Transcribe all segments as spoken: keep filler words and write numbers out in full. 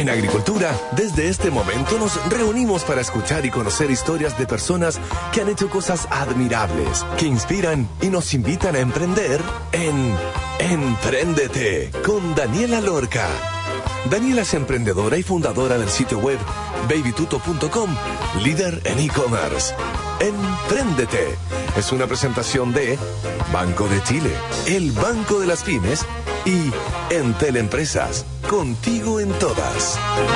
En Agricultura, desde este momento nos reunimos para escuchar y conocer historias de personas que han hecho cosas admirables, que inspiran y nos invitan a emprender en Empréndete con Daniela Lorca. Daniela es emprendedora y fundadora del sitio web baby tuto punto com, líder en e-commerce. Empréndete es una presentación de Banco de Chile, el banco de las pymes, y Entel Empresas, contigo en todas.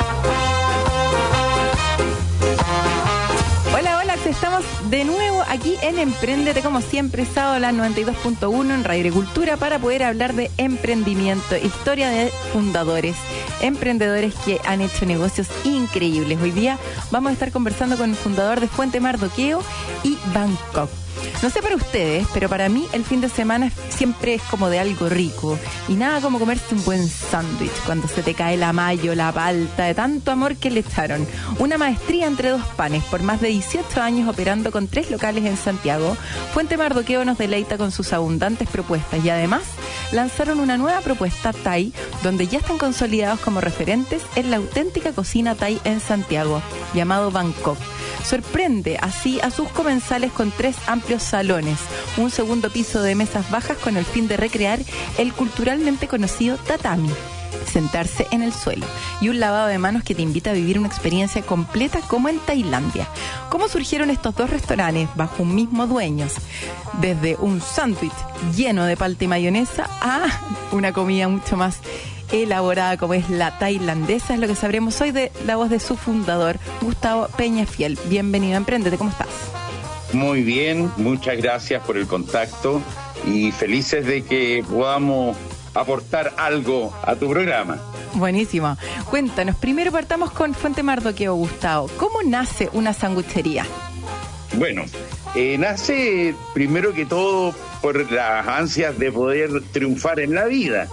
Hola, hola, estamos de nuevo aquí en Empréndete, como siempre, sábado a las noventa y dos punto uno en Radio Agricultura, para poder hablar de emprendimiento, historia de fundadores, emprendedores que han hecho negocios increíbles. Hoy día vamos a estar conversando con el fundador de Fuente Mardoqueo y Bangkok. No sé para ustedes, pero para mí el fin de semana siempre es como de algo rico. Y nada como comerse un buen sándwich cuando se te cae la mayo, la palta, de tanto amor que le echaron. Una maestría entre dos panes. Por más de dieciocho años operando con tres locales en Santiago, Fuente Mardoqueo nos deleita con sus abundantes propuestas. Y además lanzaron una nueva propuesta Thai, donde ya están consolidados como referentes en la auténtica cocina Thai en Santiago, llamado Bangkok. Sorprende así a sus comensales con tres amplios salones, un segundo piso de mesas bajas con el fin de recrear el culturalmente conocido tatami, sentarse en el suelo, y un lavado de manos que te invita a vivir una experiencia completa como en Tailandia. ¿Cómo surgieron estos dos restaurantes bajo un mismo dueño? Desde un sándwich lleno de palta y mayonesa a una comida mucho más elaborada como es la tailandesa, es lo que sabremos hoy de la voz de su fundador, Gustavo Peñafiel. Bienvenido a Emprendete, ¿cómo estás? Muy bien, muchas gracias por el contacto y felices de que podamos aportar algo a tu programa. Buenísimo. Cuéntanos, primero partamos con Fuente Mardoqueo, Gustavo. ¿Cómo nace una sanguchería? Bueno, eh, nace primero que todo por las ansias de poder triunfar en la vida.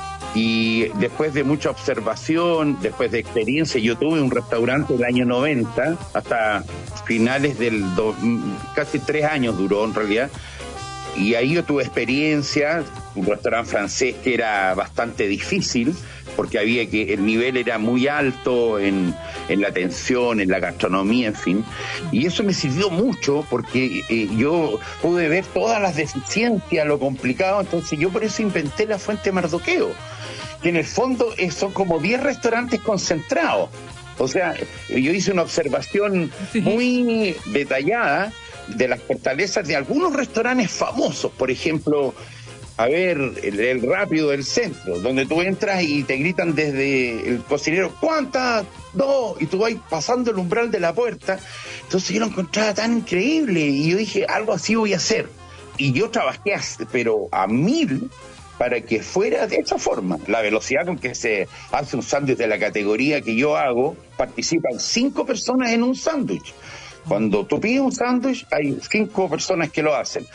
Y después de mucha observación, después de experiencia, yo tuve un restaurante del año noventa hasta finales del do, casi tres años duró en realidad. Y ahí yo tuve experiencia, un restaurante francés que era bastante difícil, porque había que, el nivel era muy alto en, en la atención, en la gastronomía, en fin. Y eso me sirvió mucho porque eh, yo pude ver todas las deficiencias, lo complicado. Entonces yo por eso inventé la Fuente Mardoqueo, que en el fondo eh, son como diez restaurantes concentrados. O sea, yo hice una observación sí. muy detallada de las fortalezas de algunos restaurantes famosos. Por ejemplo, a ver, el, el Rápido del centro, donde tú entras y te gritan desde el cocinero, ¿cuántas? Dos, y tú vas pasando el umbral de la puerta. Entonces yo lo encontraba tan increíble y yo dije, algo así voy a hacer. Y yo trabajé, pero a mil, para que fuera de esa forma. La velocidad con que se hace un sándwich de la categoría que yo hago, participan cinco personas en un sándwich. Cuando tú pides un sándwich, hay cinco personas que lo hacen.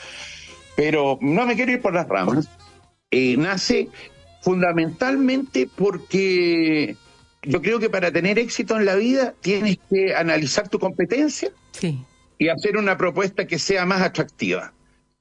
Pero no me quiero ir por las ramas. Eh, nace fundamentalmente porque yo creo que para tener éxito en la vida tienes que analizar tu competencia sí. y hacer una propuesta que sea más atractiva.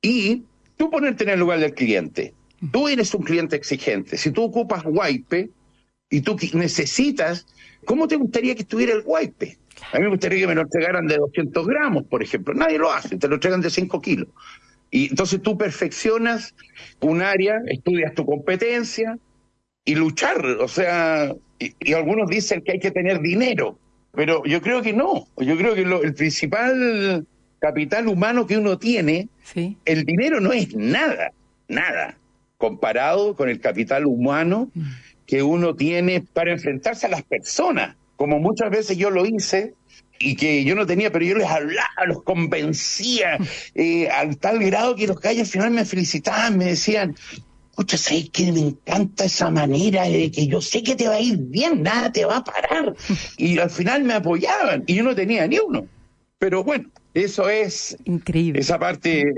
Y tú ponerte en el lugar del cliente. Tú eres un cliente exigente. Si tú ocupas huaipe y tú necesitas, ¿cómo te gustaría que estuviera el huaipe? A mí me gustaría que me lo entregaran de doscientos gramos, por ejemplo. Nadie lo hace, te lo entregan de cinco kilos. Y entonces tú perfeccionas un área, estudias tu competencia y luchar. O sea, y, y algunos dicen que hay que tener dinero, pero yo creo que no. Yo creo que lo, el principal capital humano que uno tiene, ¿sí? el dinero no es nada, nada, comparado con el capital humano que uno tiene para enfrentarse a las personas, como muchas veces yo lo hice, y que yo no tenía, pero yo les hablaba, los convencía, eh, al tal grado que los gallos al final me felicitaban, me decían, escucha, ¿sabes qué? Me encanta esa manera de que yo sé que te va a ir bien, nada te va a parar. Y al final me apoyaban, y yo no tenía ni uno. Pero bueno, eso es increíble. Esa parte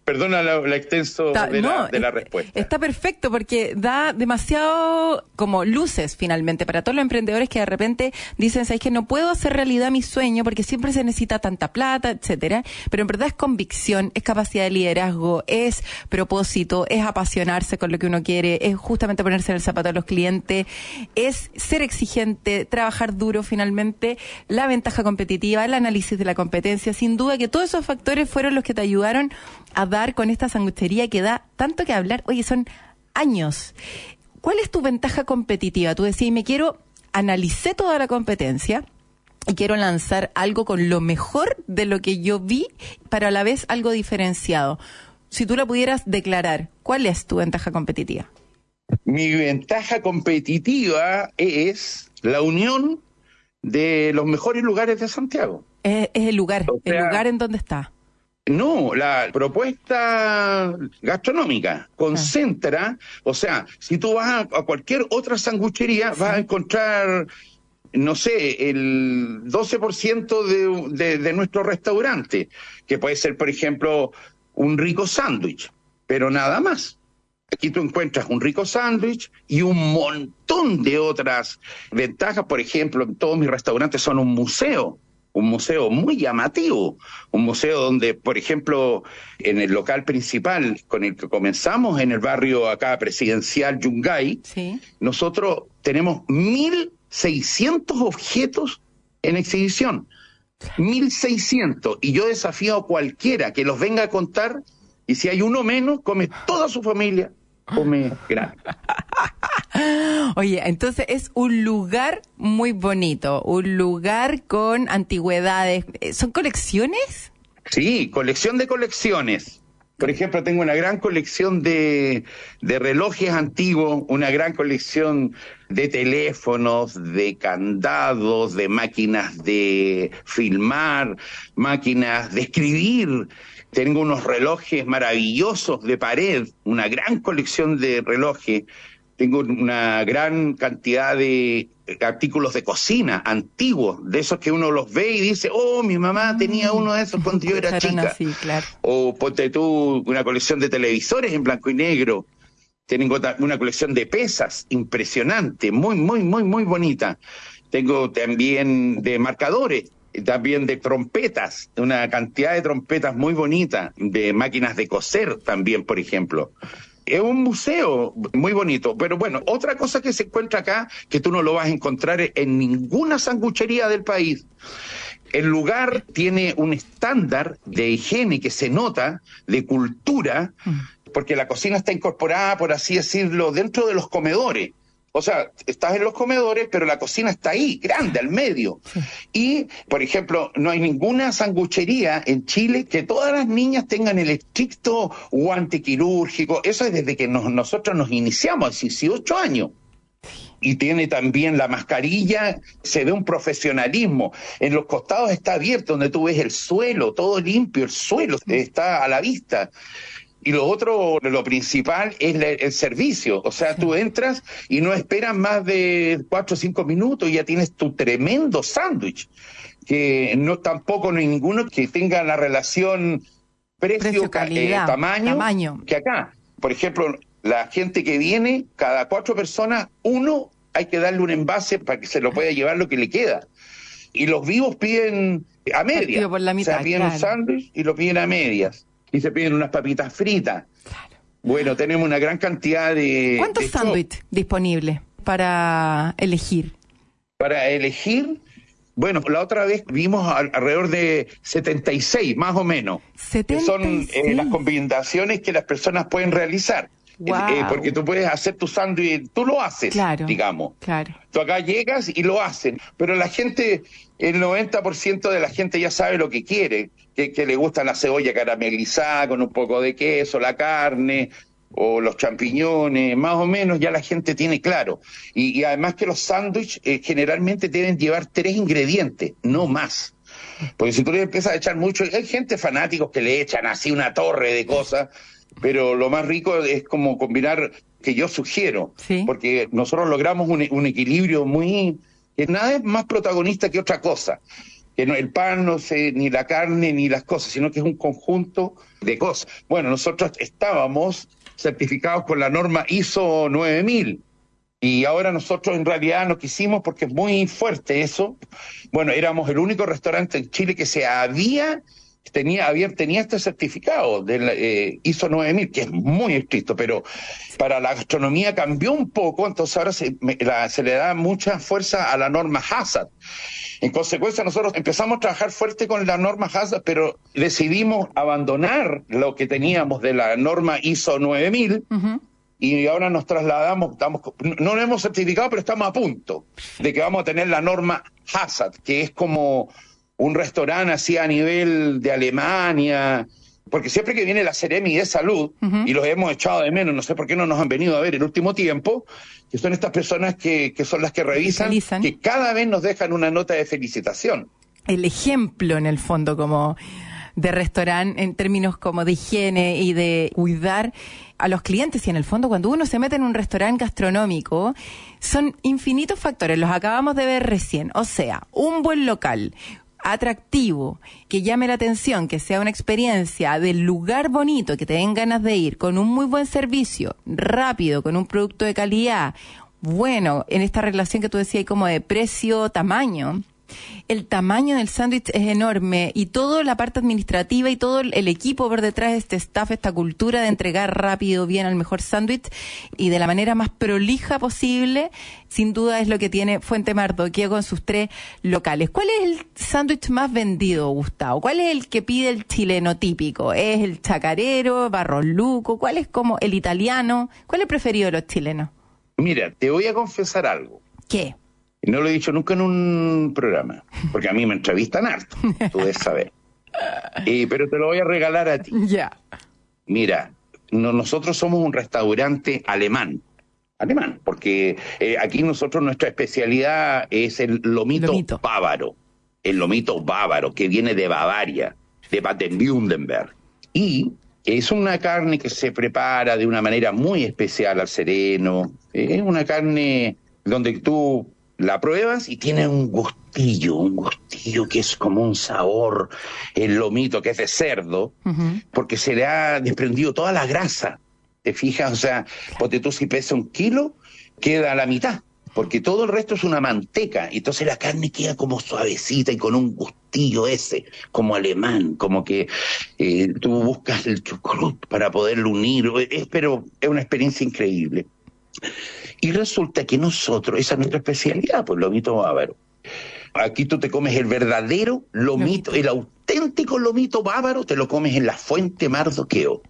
Perdona la, la extenso Está, de, no, la, de la es, respuesta. Está perfecto porque da demasiado como luces finalmente para todos los emprendedores que de repente dicen, ¿sabes que no puedo hacer realidad mi sueño porque siempre se necesita tanta plata, etcétera? Pero en verdad es convicción, es capacidad de liderazgo, es propósito, es apasionarse con lo que uno quiere, es justamente ponerse en el zapato de los clientes, es ser exigente, trabajar duro finalmente, la ventaja competitiva, el análisis de la competencia. Sin duda que todos esos factores fueron los que te ayudaron a dar con esta sanguchería que da tanto que hablar. Oye, son años. ¿Cuál es tu ventaja competitiva? Tú decías, me quiero, analicé toda la competencia y quiero lanzar algo con lo mejor de lo que yo vi, pero a la vez algo diferenciado. Si tú la pudieras declarar, ¿cuál es tu ventaja competitiva? Mi ventaja competitiva es la unión de los mejores lugares de Santiago. Es, es el lugar, o sea, el lugar en donde está. No, la propuesta gastronómica concentra, ah. o sea, si tú vas a, a cualquier otra sanguchería, sí. vas a encontrar, no sé, el doce por ciento de, de, de nuestro restaurante, que puede ser, por ejemplo, un rico sándwich, pero nada más. Aquí tú encuentras un rico sándwich y un montón de otras ventajas. Por ejemplo, todos mis restaurantes son un museo. Un museo muy llamativo, un museo donde, por ejemplo, en el local principal con el que comenzamos, en el barrio acá presidencial Yungay, sí. nosotros tenemos mil seiscientos objetos en exhibición, mil seiscientos, y yo desafío a cualquiera que los venga a contar, y si hay uno menos, come toda su familia, come grande. Oye, entonces es un lugar muy bonito, un lugar con antigüedades. ¿Son colecciones? Sí, colección de colecciones. Por ejemplo, tengo una gran colección de, de relojes antiguos, una gran colección de teléfonos, de candados, de máquinas de filmar, máquinas de escribir. Tengo unos relojes maravillosos de pared, una gran colección de relojes. Tengo una gran cantidad de artículos de cocina antiguos, de esos que uno los ve y dice, oh, mi mamá tenía uno de esos cuando yo era chica. Así, claro. O ponte tú una colección de televisores en blanco y negro. Tengo una colección de pesas impresionante, muy, muy, muy, muy bonita. Tengo también de marcadores, también de trompetas, una cantidad de trompetas muy bonitas, de máquinas de coser también, por ejemplo. Es un museo muy bonito, pero bueno, otra cosa que se encuentra acá, que tú no lo vas a encontrar en ninguna sanguchería del país. El lugar tiene un estándar de higiene que se nota, de cultura, porque la cocina está incorporada, por así decirlo, dentro de los comedores. O sea, estás en los comedores, pero la cocina está ahí, grande, al medio. Sí. Y, por ejemplo, no hay ninguna sanguchería en Chile que todas las niñas tengan el estricto guante quirúrgico. Eso es desde que nos, nosotros nos iniciamos, a dieciocho años. Y tiene también la mascarilla, se ve un profesionalismo. En los costados está abierto, donde tú ves el suelo, todo limpio, el suelo está a la vista. Y lo otro, lo principal, es la, el servicio. O sea, sí. tú entras y no esperas más de cuatro o cinco minutos y ya tienes tu tremendo sándwich. Que no tampoco no hay ninguno que tenga la relación precio-tamaño eh, tamaño, que acá. Por ejemplo, la gente que viene, cada cuatro personas, uno hay que darle un envase para que se lo pueda llevar lo que le queda. Y los vivos piden a medias. Por la mitad, o sea, piden claro. un sándwich y lo piden a medias. Y se piden unas papitas fritas. Claro. Bueno, tenemos una gran cantidad de... ¿Cuántos sándwiches disponibles para elegir? Para elegir, bueno, la otra vez vimos alrededor de setenta y seis, más o menos. setenta y seis. Son eh, las combinaciones que las personas pueden realizar. Wow. Eh, porque tú puedes hacer tu sándwich, tú lo haces, claro, digamos. Claro. Tú acá llegas y lo hacen, pero la gente, el noventa por ciento de la gente ya sabe lo que quiere, que, que le gusta la cebolla caramelizada con un poco de queso, la carne o los champiñones, más o menos ya la gente tiene claro. Y, y además que los sándwiches eh, generalmente deben llevar tres ingredientes, no más. Porque si tú le empiezas a echar mucho, hay gente fanáticos que le echan así una torre de cosas, pero lo más rico es como combinar, que yo sugiero, ¿sí? Porque nosotros logramos un, un equilibrio muy, que nada es más protagonista que otra cosa. que no, el pan no sé, ni la carne, ni las cosas, sino que es un conjunto de cosas. Bueno, nosotros estábamos certificados con la norma I S O nueve mil, y ahora nosotros en realidad no quisimos, porque es muy fuerte eso. Bueno, éramos el único restaurante en Chile que se había... Tenía, había, tenía este certificado del eh, I S O nueve mil, que es muy estricto, pero para la gastronomía cambió un poco, entonces ahora se, me, la, se le da mucha fuerza a la norma HACCP. En consecuencia, nosotros empezamos a trabajar fuerte con la norma HACCP, pero decidimos abandonar lo que teníamos de la norma I S O nueve mil, uh-huh. Y ahora nos trasladamos, estamos, no lo hemos certificado, pero estamos a punto de que vamos a tener la norma HACCP, que es como un restaurante así a nivel de Alemania, porque siempre que viene la Seremi de Salud, uh-huh. y los hemos echado de menos, no sé por qué no nos han venido a ver el último tiempo, que son estas personas que, que son las que revisan, que cada vez nos dejan una nota de felicitación. El ejemplo, en el fondo, como de restaurante, en términos como de higiene y de cuidar a los clientes. Y en el fondo, cuando uno se mete en un restaurante gastronómico, son infinitos factores, los acabamos de ver recién. O sea, un buen local atractivo, que llame la atención, que sea una experiencia del lugar bonito, que te den ganas de ir, con un muy buen servicio, rápido, con un producto de calidad, bueno, en esta relación que tú decías como de precio-tamaño. El tamaño del sándwich es enorme, y toda la parte administrativa y todo el equipo por detrás de este staff, esta cultura de entregar rápido, bien, al mejor sándwich y de la manera más prolija posible, sin duda es lo que tiene Fuente Mardoqueo con sus tres locales. ¿Cuál es el sándwich más vendido, Gustavo? ¿Cuál es el que pide el chileno típico? ¿Es el chacarero, Barros Luco? ¿Cuál es como el italiano? ¿Cuál es el preferido de los chilenos? Mira, te voy a confesar algo. ¿Qué? No lo he dicho nunca en un programa, porque a mí me entrevistan harto, tú debes saber. Eh, pero te lo voy a regalar a ti. Ya. Yeah. Mira, no, nosotros somos un restaurante alemán. Alemán, porque eh, aquí nosotros nuestra especialidad es el lomito, lomito bávaro. El lomito bávaro, que viene de Bavaria, de Baden-Württemberg. Y es una carne que se prepara de una manera muy especial al sereno. Eh, es una carne donde tú la pruebas y tiene un gustillo, un gustillo que es como un sabor, el lomito que es de cerdo, uh-huh. porque se le ha desprendido toda la grasa, ¿te fijas? O sea, porque tú si pesa un kilo, queda a la mitad, porque todo el resto es una manteca, y entonces la carne queda como suavecita y con un gustillo ese, como alemán, como que eh, tú buscas el chucrut para poderlo unir, es, pero es una experiencia increíble. Y resulta que nosotros, esa es nuestra especialidad, pues lomito bávaro. Aquí tú te comes el verdadero lomito, lomito, el auténtico lomito bávaro, te lo comes en la Fuente Mardoqueo.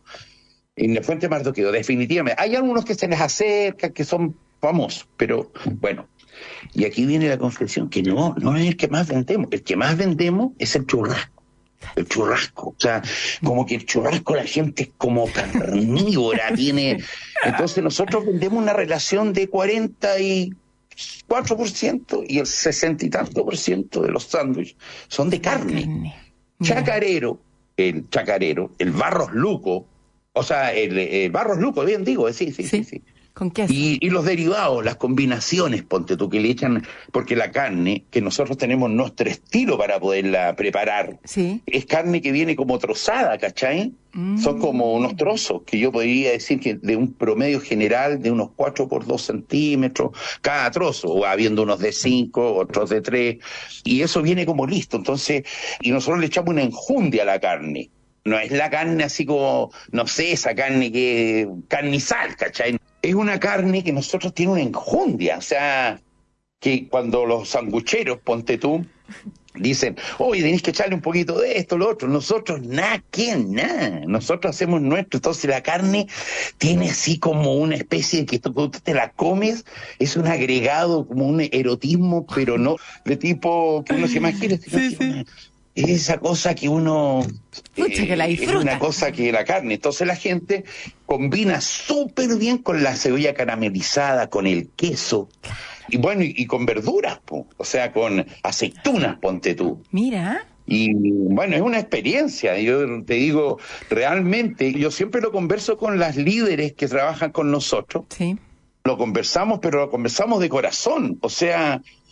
En la Fuente Mardoqueo, definitivamente. Hay algunos que se les acercan, que son famosos, pero bueno. Y aquí viene la confesión, que no, no es el que más vendemos. El que más vendemos es el churrasco. El churrasco, o sea, como que el churrasco la gente es como carnívora, tiene... Entonces nosotros vendemos una relación de cuarenta y cuatro por ciento y el sesenta y tanto por ciento de los sándwiches son de carne. carne. Chacarero, el chacarero, el Barros Luco, o sea, el, el Barros Luco, bien digo, sí, sí, sí, sí. sí. ¿Con queso? Y, y los derivados, las combinaciones, ponte tú, que le echan, porque la carne, que nosotros tenemos nuestro estilo para poderla preparar, sí. es carne que viene como trozada, ¿cachai? Mm. Son como unos trozos, que yo podría decir que de un promedio general de unos cuatro por dos centímetros, cada trozo, o habiendo unos de cinco, otros de tres, y eso viene como listo, entonces, y nosotros le echamos una enjundia a la carne. No es la carne así como, no sé, esa carne que, carnizal, ¿cachai? Es una carne que nosotros tiene una enjundia, o sea, que cuando los sangucheros, ponte tú, dicen, oye, tenés que echarle un poquito de esto, lo otro, nosotros nada, que nada, nosotros hacemos nuestro, entonces la carne tiene así como una especie de que cuando tú te la comes, es un agregado, como un erotismo, pero no de tipo que uno se imagina, sí, sí. Es esa cosa que uno... Pucha, eh, que la disfruta. Es una cosa que la carne. Entonces la gente combina súper bien con la cebolla caramelizada, con el queso, y bueno, y, y con verduras, po. O sea, con aceitunas, ponte tú. Mira. Y bueno, es una experiencia. Yo te digo, realmente, yo siempre lo converso con las líderes que trabajan con nosotros. Sí. Lo conversamos, pero lo conversamos de corazón. O sea...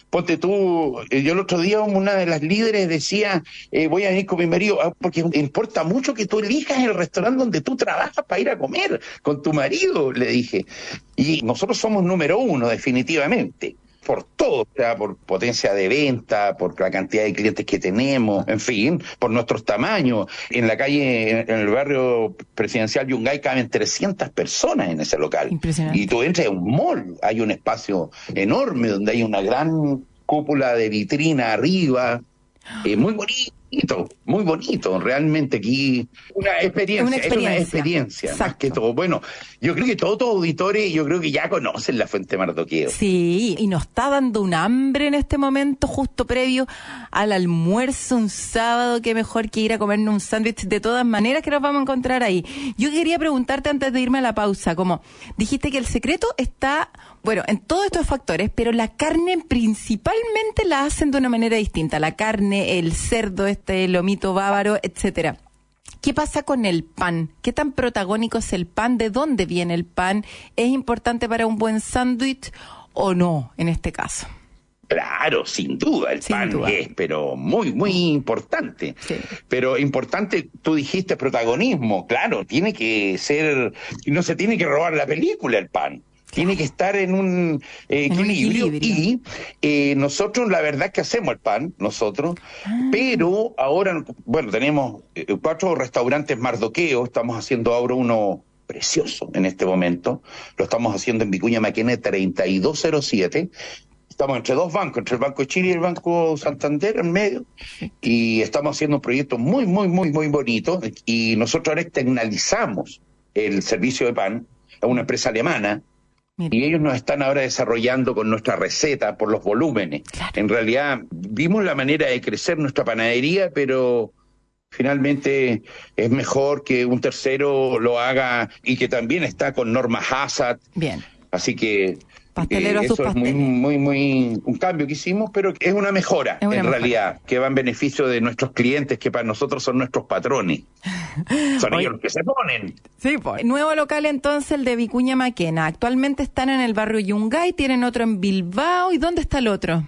ponte tú, eh, yo el otro día una de las líderes decía, eh, voy a ir con mi marido, ah, porque importa mucho que tú elijas el restaurante donde tú trabajas para ir a comer con tu marido, le dije. Y nosotros somos número uno, definitivamente. Por todo, o sea, por potencia de venta, por la cantidad de clientes que tenemos, en fin, por nuestros tamaños. En la calle, en el barrio presidencial Yungay, caben trescientas personas en ese local. Impresionante. Y tú entras a un mall, hay un espacio enorme donde hay una gran cúpula de vitrina arriba, eh, muy bonito, muy bonito, realmente aquí una experiencia, una experiencia. es una experiencia, Exacto. más que todo. Bueno, yo creo que todos tus auditores, yo creo que ya conocen la Fuente Mardoqueo. Sí, y nos está dando un hambre en este momento, justo previo al almuerzo, un sábado, qué mejor que ir a comernos un sándwich de todas maneras que nos vamos a encontrar ahí. Yo quería preguntarte antes de irme a la pausa, como dijiste que el secreto está, bueno, en todos estos factores, pero la carne principalmente la hacen de una manera distinta, la carne, el cerdo, este lomito bávaro, etcétera. ¿Qué pasa con el pan? ¿Qué tan protagónico es el pan? ¿De dónde viene el pan? ¿Es importante para un buen sándwich o no en este caso? Claro, sin duda, el Sin pan duda. es, pero muy, muy importante. Sí. Pero importante, tú dijiste protagonismo, claro, tiene que ser, no se tiene que robar la película el pan. Tiene que estar en un eh, En un equilibrio, equilibrio. y eh, nosotros la verdad es que hacemos el pan, nosotros, Ah. pero ahora, bueno, tenemos eh, cuatro restaurantes Mardoqueo, estamos haciendo ahora uno precioso en este momento, lo estamos haciendo en Vicuña Maquena treinta y dos cero siete, estamos entre dos bancos, entre el Banco de Chile y el Banco Santander en medio, y estamos haciendo un proyecto muy, muy, muy, muy bonito, y nosotros ahora externalizamos el servicio de pan a una empresa alemana, Mira. y ellos nos están ahora desarrollando con nuestra receta por los volúmenes. Claro. En realidad, vimos la manera de crecer nuestra panadería, pero finalmente es mejor que un tercero lo haga y que también está con normas Hazard. Bien. Así que Pastelero a sus eso es muy, pasteles. muy, muy un cambio que hicimos, pero es una mejora Es una en mejora. realidad, que va en beneficio de nuestros clientes, que para nosotros son nuestros patrones. Son Oye. ellos los que se ponen. Sí, pues. Nuevo local entonces, el de Vicuña Maquena. Actualmente están en el barrio Yungay, tienen otro en Bilbao. ¿Y dónde está el otro?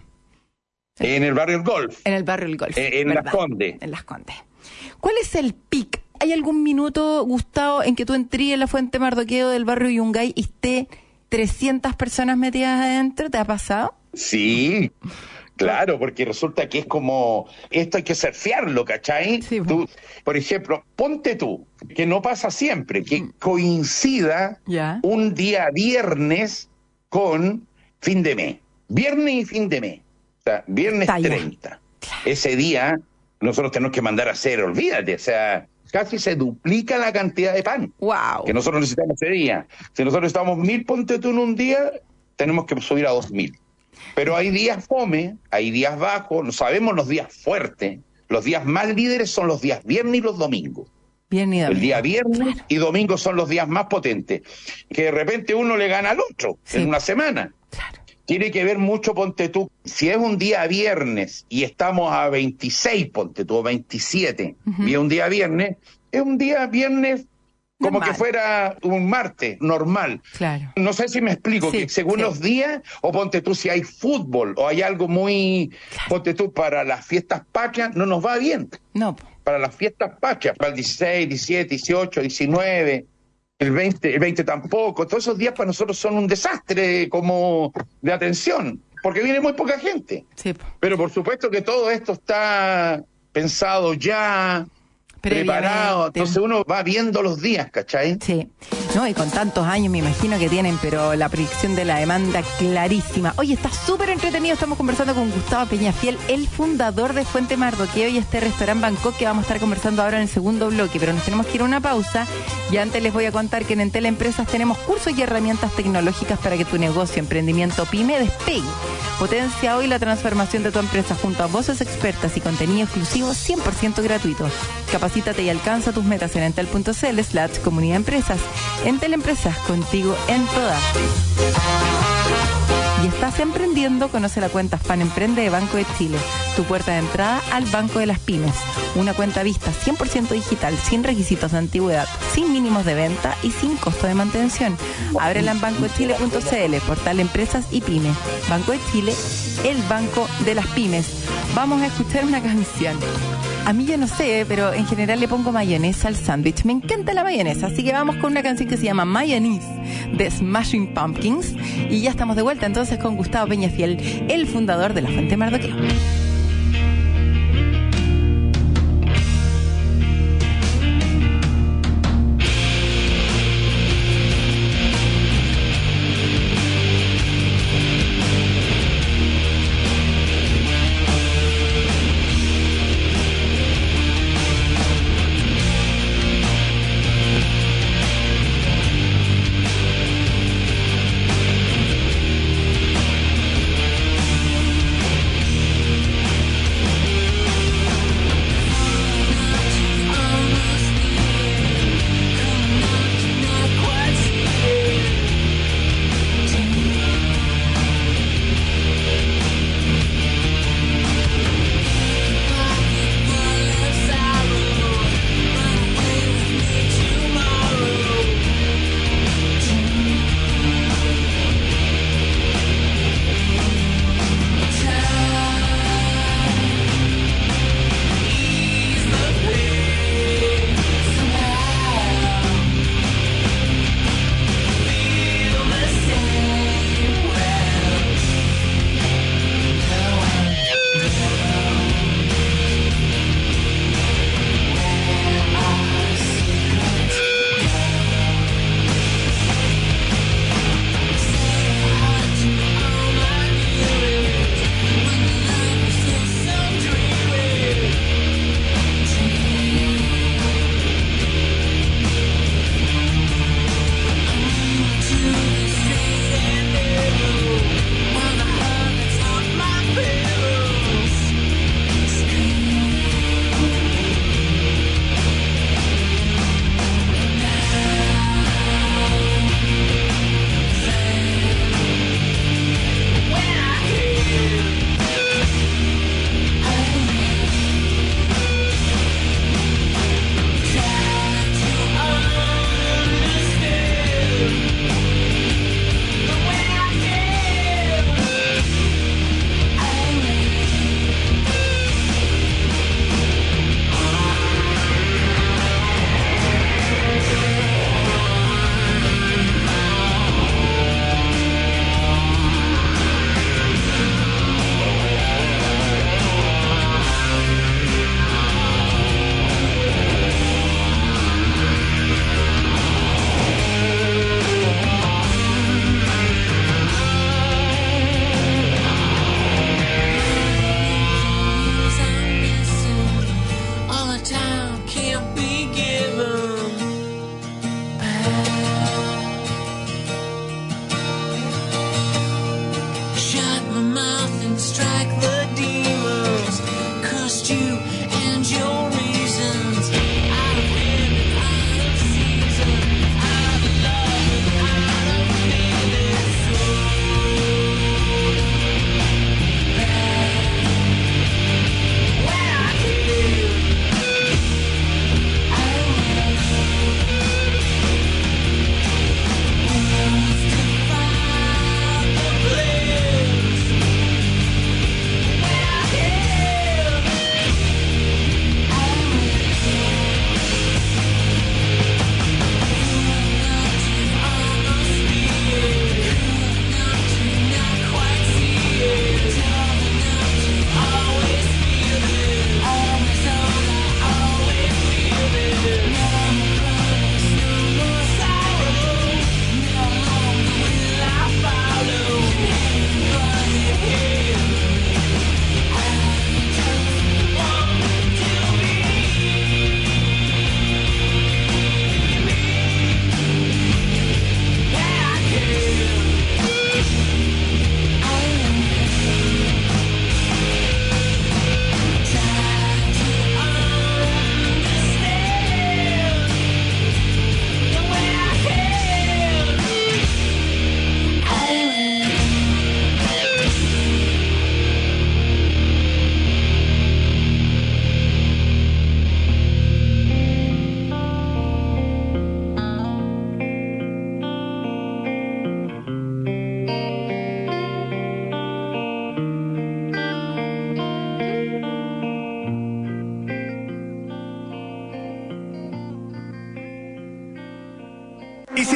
En el barrio El Golf. En el barrio El Golf. Eh, en ¿verdad? Las Condes. En Las Condes. ¿Cuál es el pic? ¿Hay algún minuto, Gustavo, en que tú entríes en la Fuente Mardoqueo del barrio Yungay y esté trescientas personas metidas adentro? ¿Te ha pasado? Sí, claro, porque resulta que es como, esto hay que surfearlo, ¿cachai? Sí, Tú, por ejemplo, ponte tú, que no pasa siempre, que Mm. coincida Ya. un día viernes con fin de mes. Viernes y fin de mes. O sea, viernes Está ya. treinta. Ese día nosotros tenemos que mandar a hacer, olvídate, o sea, casi se duplica la cantidad de pan ¡Wow! que nosotros necesitamos ese día. Si nosotros necesitamos mil, ponte tú en un día, tenemos que subir a dos mil. Pero hay días fome, hay días bajos, no sabemos los días fuertes. Los días más líderes son los días viernes y los domingos. Bien y El día domingo. viernes Claro. y domingo son los días más potentes. Que de repente uno le gana al otro Sí. en una semana. Claro. Tiene que ver mucho, ponte tú, si es un día viernes y estamos a veintiséis, ponte tú, o veintisiete, Ujú. y es un día viernes, es un día viernes como Normal. que fuera un martes normal. Claro. No sé si me explico, Sí, que según sí. los días, o ponte tú si hay fútbol, o hay algo muy, ponte tú para las fiestas patrias, no nos va bien. No, po. Para las fiestas patrias, para el dieciséis, diecisiete, dieciocho, diecinueve, el veinte, el veinte tampoco. Todos esos días para nosotros son un desastre como de atención, porque viene muy poca gente. Sí, po. Pero por supuesto que todo esto está pensado ya, preparado. Previamente. Entonces uno va viendo los días, ¿cachai? Sí, no, y con tantos años me imagino que tienen, pero la predicción de la demanda clarísima. Oye, está súper entretenido, estamos conversando con Gustavo Peñafiel, el fundador de Fuente Mardoqueo y este restaurante Bangkok que vamos a estar conversando ahora en el segundo bloque, pero nos tenemos que ir a una pausa y antes les voy a contar que en Entel Empresas tenemos cursos y herramientas tecnológicas para que tu negocio, emprendimiento, pyme despegue. Potencia hoy la transformación de tu empresa junto a voces expertas y contenido exclusivo cien por ciento gratuito. Capacítate y alcanza tus metas en entel punto cl slash comunidad empresas. Entel Empresas, contigo en todas. Y ¿Estás emprendiendo? Conoce la cuenta FAN Emprende de Banco de Chile, tu puerta de entrada al Banco de las Pymes. Una cuenta vista cien por ciento digital, sin requisitos de antigüedad, sin mínimos de venta y sin costo de mantención. Ábrela en banco de chile punto c l, portal Empresas y Pymes. Banco de Chile, el banco de las pymes. Vamos a escuchar una canción. A mí yo no sé, pero en general le pongo mayonesa al sándwich. Me encanta la mayonesa, así que vamos con una canción que se llama Mayonnaise de Smashing Pumpkins. Y ya estamos de vuelta entonces con Gustavo Peñafiel, el fundador de la Fuente Mardoqueo.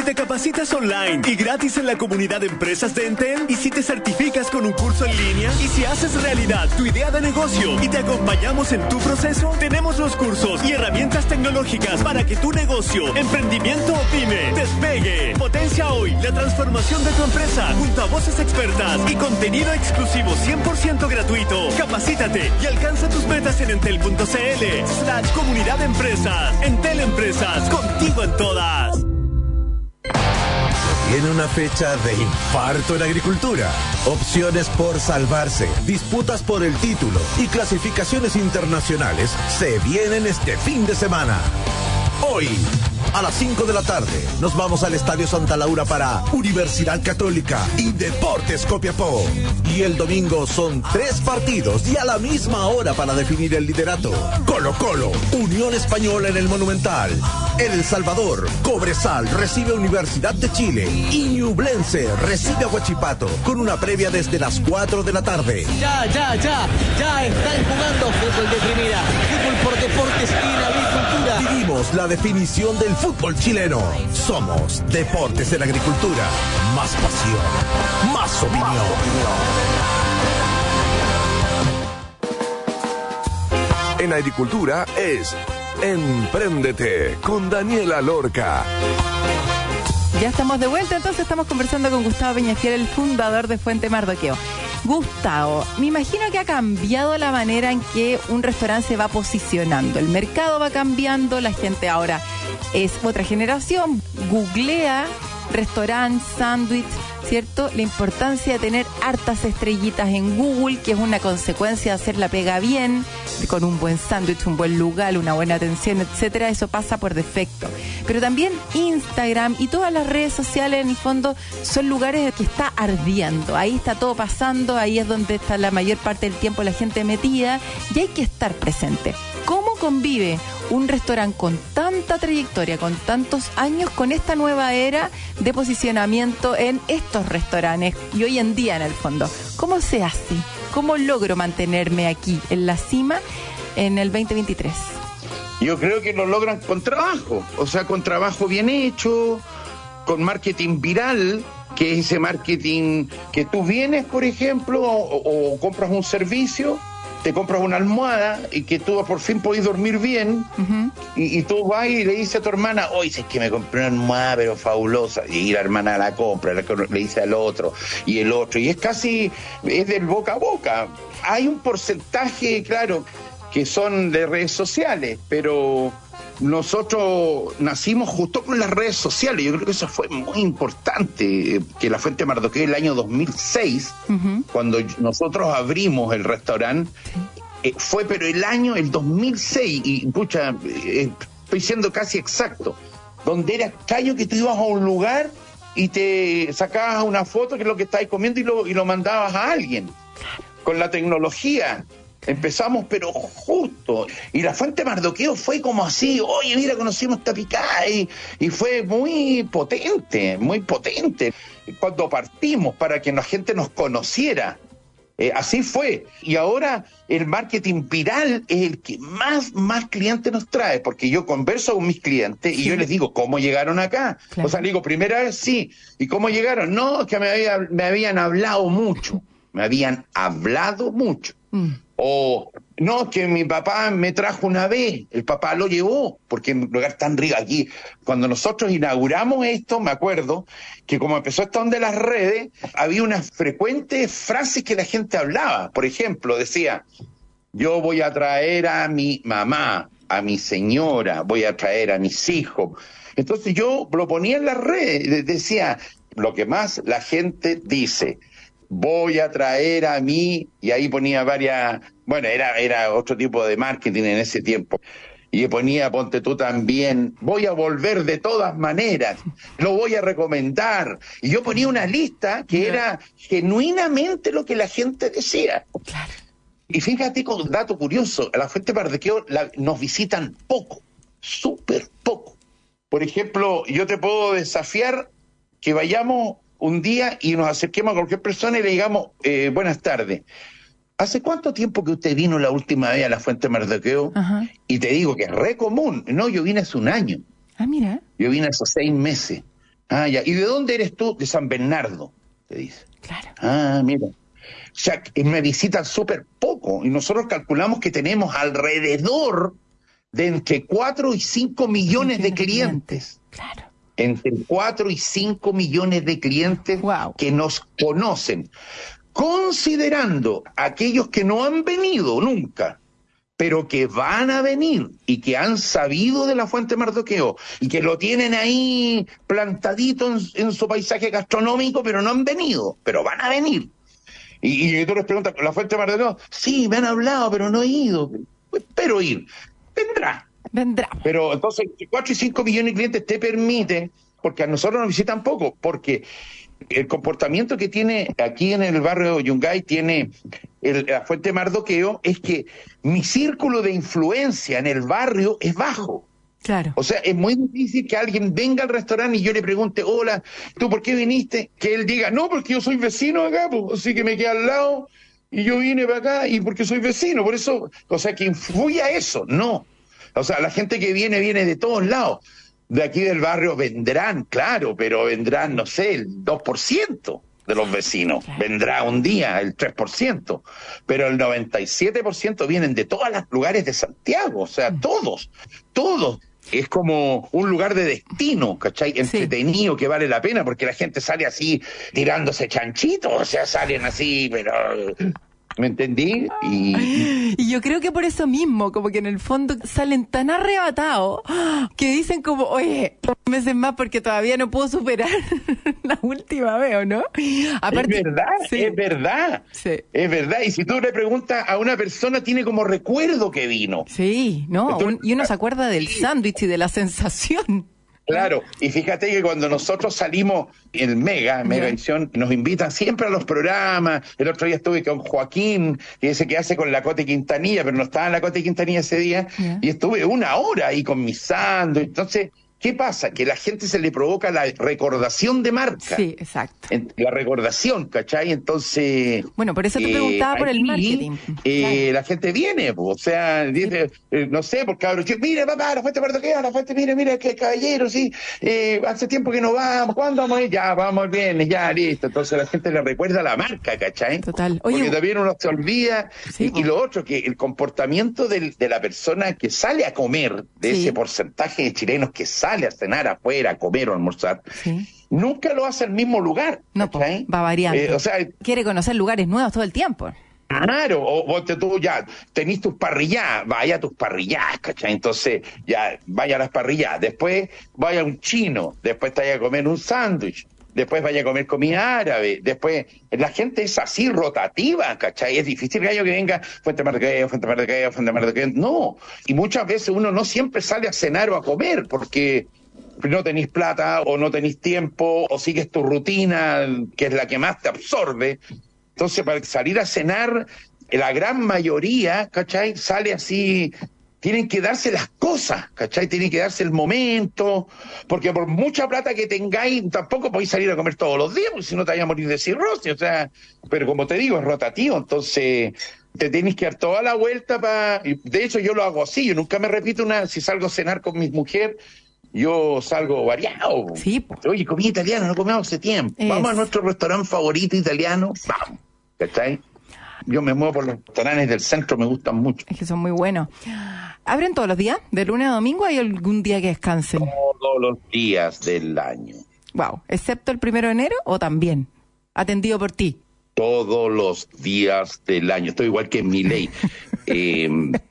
te capacitas online y gratis en la comunidad de empresas de Entel, y si te certificas con un curso en línea, y si haces realidad tu idea de negocio y te acompañamos en tu proceso, tenemos los cursos y herramientas tecnológicas para que tu negocio, emprendimiento o pyme despegue. Potencia hoy la transformación de tu empresa junto a voces expertas y contenido exclusivo cien por ciento gratuito. Capacítate y alcanza tus metas en entel.cl slash comunidad de empresas. Entel Empresas, contigo en todas. Tiene una fecha de infarto en agricultura. Opciones por salvarse, disputas por el título y clasificaciones internacionales se vienen este fin de semana. Hoy, a las cinco de la tarde, nos vamos al Estadio Santa Laura para Universidad Católica y Deportes Copiapó. Y el domingo son tres partidos y a la misma hora para definir el liderato. Colo Colo, Unión Española en el Monumental. El Salvador, Cobresal recibe a Universidad de Chile. Y Ñublense recibe a Huachipato con una previa desde las cuatro de la tarde. Ya, ya, ya, ya están jugando fútbol de primera. Fútbol por deportes y la agricultura. Vivimos la definición del fútbol chileno. Somos Deportes en Agricultura. Más pasión, más opinión. En Agricultura es Empréndete con Daniela Lorca. Ya estamos de vuelta, entonces estamos conversando con Gustavo Peñafiel, el fundador de Fuente Mardoqueo. Gustavo, me imagino que ha cambiado la manera en que un restaurante se va posicionando. El mercado va cambiando, la gente ahora es otra generación, googlea restaurante, sándwich, ¿cierto? La importancia de tener hartas estrellitas en Google, que es una consecuencia de hacer la pega bien, con un buen sándwich, un buen lugar, una buena atención, etcétera. Eso pasa por defecto. Pero también Instagram y todas las redes sociales, en el fondo, son lugares que está ardiendo. Ahí está todo pasando, ahí es donde está la mayor parte del tiempo la gente metida, y hay que estar presente. ¿Cómo convive un restaurante con tanta trayectoria, con tantos años, con esta nueva era de posicionamiento en estos restaurantes y hoy en día en el fondo? ¿Cómo se hace? ¿Cómo logro mantenerme aquí en la cima en el veinte veintitrés? Yo creo que lo logran con trabajo, o sea, con trabajo bien hecho, con marketing viral, que es ese marketing que tú vienes, por ejemplo, o, o compras un servicio, te compras una almohada y que tú por fin podés dormir bien, uh-huh. y, y tú vas y le dices a tu hermana, oye, es que me compré una almohada pero fabulosa, y la hermana la compra, le dice al otro, y el otro, y es casi, es del boca a boca. Hay un porcentaje, claro, que son de redes sociales, pero nosotros nacimos justo con las redes sociales. Yo creo que eso fue muy importante, que la Fuente Mardoqueo el año dos mil seis, uh-huh. cuando nosotros abrimos el restaurante, eh, fue pero el año, el dos mil seis, y pucha, eh, estoy siendo casi exacto, donde era callo que tú ibas a un lugar y te sacabas una foto que es lo que estabas comiendo y lo, y lo mandabas a alguien. Con la tecnología empezamos, pero justo. Y la Fuente Mardoqueo fue como así, oye, mira, conocimos esta picada, y, y fue muy potente, muy potente. Cuando partimos para que la gente nos conociera, eh, así fue. Y ahora el marketing viral es el que más, más clientes nos trae, porque yo converso con mis clientes, sí. y yo les digo, ¿cómo llegaron acá? Claro. O sea, le digo, primera vez sí. ¿Y cómo llegaron? No, es que me, había, me habían hablado mucho. Me habían hablado mucho. Mm. O, no, que mi papá me trajo una vez, el papá lo llevó, porque en un lugar tan rico aquí. Cuando nosotros inauguramos esto, me acuerdo que como empezó esta onda de las redes, había unas frecuentes frases que la gente hablaba. Por ejemplo, decía, yo voy a traer a mi mamá, a mi señora, voy a traer a mis hijos. Entonces yo lo ponía en las redes, decía, lo que más la gente dice, voy a traer a mí, y ahí ponía varias, bueno, era, era otro tipo de marketing en ese tiempo. Y ponía, ponte tú también, voy a volver de todas maneras, lo voy a recomendar. Y yo ponía una lista que era genuinamente lo que la gente decía. Claro. Y fíjate con un dato curioso, a la Fuente Mardoqueo la, nos visitan poco, súper poco. Por ejemplo, yo te puedo desafiar que vayamos un día y nos acerquemos a cualquier persona y le digamos, eh, buenas tardes, ¿hace cuánto tiempo que usted vino la última vez a la Fuente Mardoqueo? Ajá. Y te digo que es re común. No, yo vine hace un año. Ah, mira. Yo vine hace seis meses. Ah, ya. ¿Y de dónde eres tú? De San Bernardo, te dice. Claro. Ah, mira. O sea, me visitan súper poco y nosotros calculamos que tenemos alrededor de entre cuatro y cinco millones de clientes. Claro. Entre cuatro y cinco millones de clientes Wow. que nos conocen. Considerando aquellos que no han venido nunca, pero que van a venir y que han sabido de la Fuente Mardoqueo y que lo tienen ahí plantadito en, en su paisaje gastronómico, pero no han venido, pero van a venir. Y, y tú les preguntas, ¿la Fuente Mardoqueo? Sí, me han hablado, pero no he ido. Espero ir. Vendrá. Vendrá. Pero entonces, cuatro y cinco millones de clientes te permite, porque a nosotros nos visitan poco, porque el comportamiento que tiene aquí en el barrio Yungay, tiene el, la Fuente Mardoqueo, es que mi círculo de influencia en el barrio es bajo. Claro. O sea, es muy difícil que alguien venga al restaurante y yo le pregunte, hola, ¿tú por qué viniste? Que él diga, no, porque yo soy vecino acá, pues, así que me quedé al lado y yo vine para acá y porque soy vecino, por eso, o sea, que influya eso, no. O sea, la gente que viene, viene de todos lados. De aquí del barrio vendrán, claro, pero vendrán, no sé, el dos por ciento de los vecinos. Vendrá un día el tres por ciento, pero el noventa y siete por ciento vienen de todos los lugares de Santiago, o sea, todos, todos. Es como un lugar de destino, ¿cachai? Entretenido, sí, que vale la pena, porque la gente sale así tirándose chanchitos, o sea, salen así, pero... ¿Me entendí? Y... y yo creo que por eso mismo, como que en el fondo salen tan arrebatados que dicen como, oye, dos meses más porque todavía no puedo superar la última vez, ¿o no? Aparte, es verdad, sí, es verdad, sí, es verdad. Y si tú le preguntas a una persona, tiene como recuerdo que vino. Sí, no, Entonces, un, y uno se acuerda del sí. sándwich y de la sensación. Claro, y fíjate que cuando nosotros salimos en Mega, en Mega Edición, nos invitan siempre a los programas. El otro día estuve con Joaquín, que ese que hace con la Cote Quintanilla, pero no estaba en la Cote Quintanilla ese día, yeah. y estuve una hora ahí con mi sándwich. Entonces, ¿qué pasa? Que a la gente se le provoca la recordación de marca. Sí, exacto. La recordación, ¿cachai? Entonces... Bueno, por eso te eh, preguntaba por ahí, el marketing. Eh, claro. La gente viene, o sea, dice, sí. eh, no sé, por cabrón, mire, papá, la Fuente Mardoqueo, la Fuente, mire, mire, qué caballero, sí, eh, hace tiempo que no vamos, ¿cuándo vamos a ir? Ya, vamos bien, ya, listo. Entonces la gente le recuerda la marca, ¿cachai? Total. Oye, porque también uno se olvida, sí, y, y lo otro, que el comportamiento del, de la persona que sale a comer, de sí. ese porcentaje de chilenos que sale a cenar afuera, a comer o a almorzar, sí. nunca lo hace al mismo lugar. No, pues, va variando. Eh, o sea, quiere conocer lugares nuevos todo el tiempo. Claro, o vos te, tú ya tenés tus parrilladas, vaya a tus parrilladas, ¿cachai? Entonces, ya, vaya a las parrilladas, después vaya a un chino, después te vaya a comer un sándwich, después vaya a comer comida árabe, después, la gente es así rotativa, ¿cachai? Es difícil que haya que venga Fuente Mardoqueo, Fuente Mardoqueo, Fuente Mardoqueo, no, y muchas veces uno no siempre sale a cenar o a comer, porque no tenés plata, o no tenés tiempo, o sigues tu rutina, que es la que más te absorbe. Entonces, para salir a cenar, la gran mayoría, ¿cachai? Sale así, tienen que darse las cosas, ¿cachai? Tienen que darse el momento, porque por mucha plata que tengáis, tampoco podéis salir a comer todos los días, porque si no te vais a morir de cirrosis, o sea, pero como te digo, es rotativo, entonces te tienes que dar toda la vuelta para... De hecho, yo lo hago así, yo nunca me repito una, si salgo a cenar con mi mujer, yo salgo variado. Sí, po. Oye, comida italiana, no comemos hace tiempo. Es. Vamos a nuestro restaurante favorito italiano, vamos, ¿cachai? Yo me muevo por los restaurantes del centro, me gustan mucho. Es que son muy buenos. ¿Abren todos los días? ¿De lunes a domingo? ¿Hay algún día que descansen? Todos los días del año. Wow, ¿excepto el primero de enero o también? ¿Atendido por ti? Todos los días del año. Estoy igual que en mi ley. eh,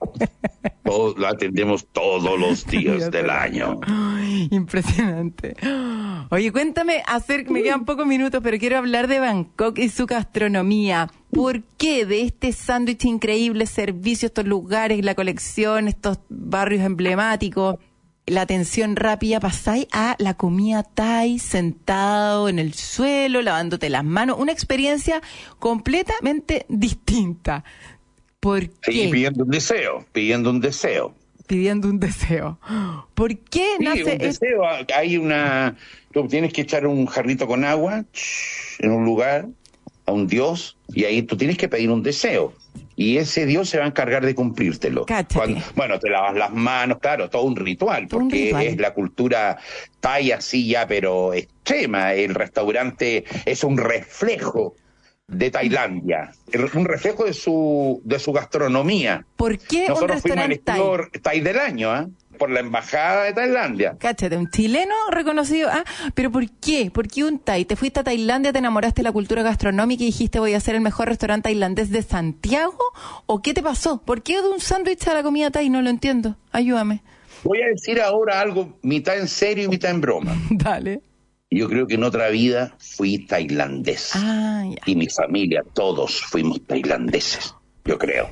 todo, lo atendemos todos los días del año. Ay, impresionante. Oye, cuéntame, hacer, me quedan pocos minutos, pero quiero hablar de Bangkok y su gastronomía. ¿Por qué de este sándwich increíble, servicio, estos lugares, la colección, estos barrios emblemáticos, la atención rápida, pasáis a la comida thai, sentado en el suelo, lavándote las manos? Una experiencia completamente distinta. ¿Por qué? Sí, pidiendo un deseo, pidiendo un deseo. Pidiendo un deseo. ¿Por qué sí, nace un deseo? Hay una... Tú tienes que echar un jarrito con agua en un lugar, a un dios, y ahí tú tienes que pedir un deseo. y ese Dios se va a encargar de cumplírtelo. Cuando, bueno, te lavas las manos, claro, todo un ritual, todo porque un ritual. Es la cultura thai así ya, pero extrema. El restaurante es un reflejo de Tailandia, un reflejo de su de su gastronomía. ¿Por qué Nosotros un restaurante fuimos el thai? thai del año, ¿eh? Por la embajada de Tailandia. Cáchate, un chileno reconocido. Ah, pero ¿por qué? ¿Por qué un Thai? ¿Te fuiste a Tailandia, te enamoraste de la cultura gastronómica y dijiste voy a hacer el mejor restaurante tailandés de Santiago? ¿O qué te pasó? ¿Por qué de un sándwich a la comida Thai? No lo entiendo. Ayúdame. Voy a decir ahora algo mitad en serio y mitad en broma. Dale. Yo creo que en otra vida fui tailandés. Ah, ya. Y mi familia, todos fuimos tailandeses, yo creo.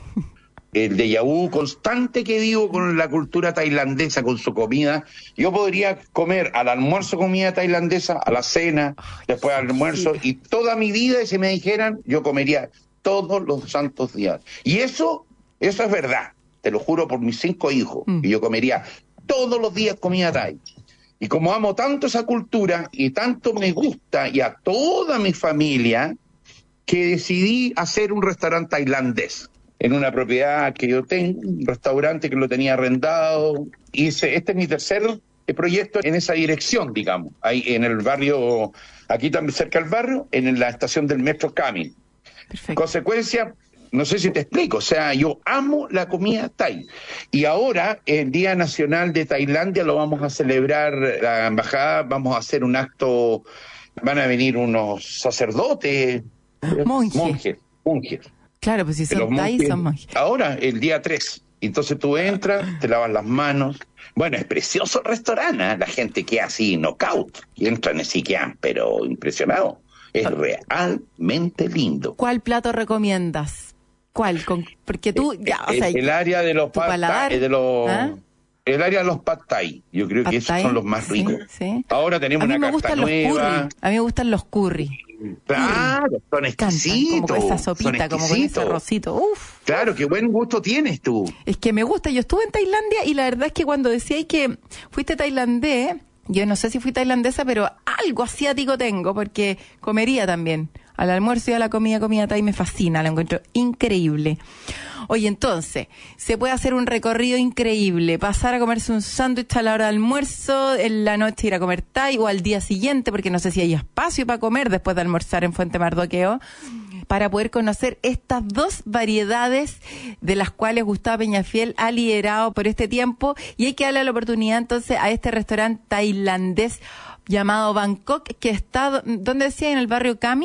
El déjà vu constante que vivo con la cultura tailandesa, con su comida. Yo podría comer al almuerzo comida tailandesa, a la cena, después al almuerzo, y toda mi vida, y si me dijeran, yo comería todos los santos días. Y eso, eso es verdad, te lo juro por mis cinco hijos, mm. que yo comería todos los días comida thai. Y como amo tanto esa cultura, y tanto me gusta, y a toda mi familia, que decidí hacer un restaurante tailandés. En una propiedad que yo tengo, un restaurante que lo tenía arrendado. Hice, este es mi tercer proyecto en esa dirección, digamos, ahí en el barrio, aquí también cerca del barrio, en la estación del Metro Camin. Perfecto. Consecuencia, no sé si te explico, o sea, yo amo la comida thai. Y ahora, el Día Nacional de Tailandia lo vamos a celebrar, la embajada, vamos a hacer un acto, van a venir unos sacerdotes, monjes, monjes, monjes. Claro, pues si son thai, son monjes. Ahora, el día tres. Entonces tú entras, te lavas las manos. Bueno, es precioso el restaurante, ¿eh? La gente queda así, knockout. Y entran así, quedan, pero impresionados. Es realmente lindo. ¿Cuál plato recomiendas? ¿Cuál? Con, porque tú, ya, o sea... El, el área de los pad thai, de los... ¿Ah? El área de los pad thai. Yo creo que esos son los más ricos. Sí, sí. Ahora tenemos una carta nueva. A mí me gustan los curry. Claro, son exquisitos. Como con esa sopita, como con ese arrocito. Uf. Claro, qué buen gusto tienes tú. Es que me gusta. Yo estuve en Tailandia y la verdad es que cuando decías que fuiste tailandés, yo no sé si fui tailandesa, pero algo asiático tengo, porque comería también. Al almuerzo y a la comida, comida thai me fascina, lo encuentro increíble. Oye, entonces, se puede hacer un recorrido increíble, pasar a comerse un sándwich a la hora de almuerzo, en la noche ir a comer thai, o al día siguiente, porque no sé si hay espacio para comer después de almorzar en Fuente Mardoqueo, para poder conocer estas dos variedades de las cuales Gustavo Peñafiel ha liderado por este tiempo, y hay que darle la oportunidad entonces a este restaurante tailandés llamado Bangkok, que está, ¿dónde decía? ¿En el barrio Camin?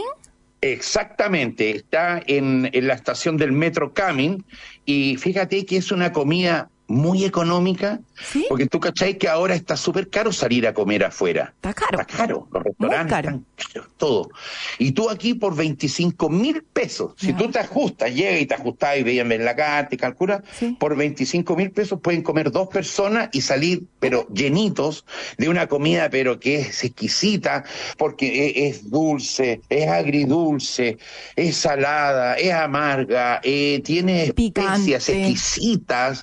Exactamente, está en, en la estación del Metro Camin, y fíjate que es una comida muy económica, ¿sí? Porque tú cachai que ahora está súper caro salir a comer afuera. Está caro. Está caro, los restaurantes caro. Están caros, todo. Y tú aquí por veinticinco mil pesos, si no. tú te ajustas, llegas y te ajustas y veían en la carta y calculas, ¿sí? Por veinticinco mil pesos pueden comer dos personas y salir, pero llenitos, de una comida, pero que es exquisita, porque es, es dulce, es agridulce, es salada, es amarga, eh, tiene picante. Especias exquisitas,